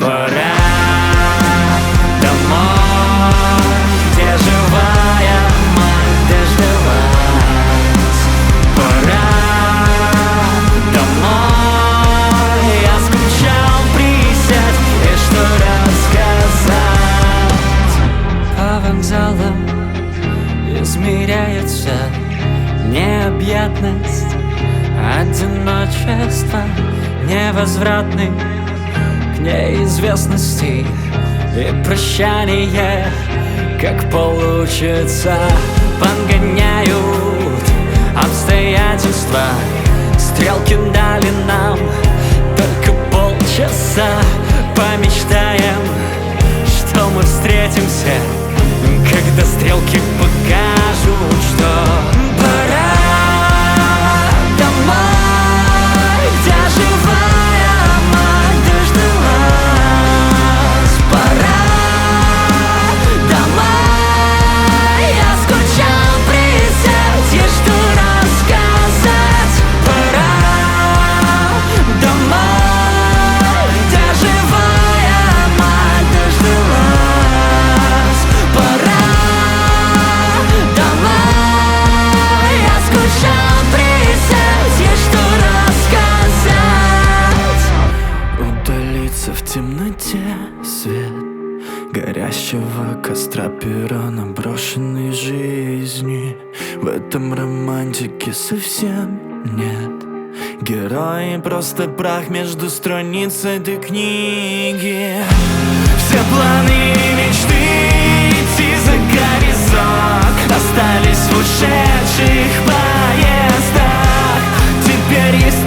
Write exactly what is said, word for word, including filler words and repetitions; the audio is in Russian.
Пора домой, где живая мать дождалась. Пора домой, я скучал присядь и что рассказать. По вокзалам измеряется необъятность одиночества, невозвратный к неизвестности и прощание, как получится. Подгоняют обстоятельства, стрелки дали нам только полчаса. Помечтаем, что мы встретимся, когда стрелки покажут, что пора домой, где живая мать дождалась. Пора домой, я скучал присядь и что рассказать. Пора домой, где живая мать дождалась. Пора домой, я скучал присядь и что рассказать. Удалиться в темноте свет горящего костра, пера брошенной жизни. В этом романтики совсем нет. Герои просто прах между страниц этой книги. Все планы и мечты идти за горизонт остались в ушедших поездах. Теперь есть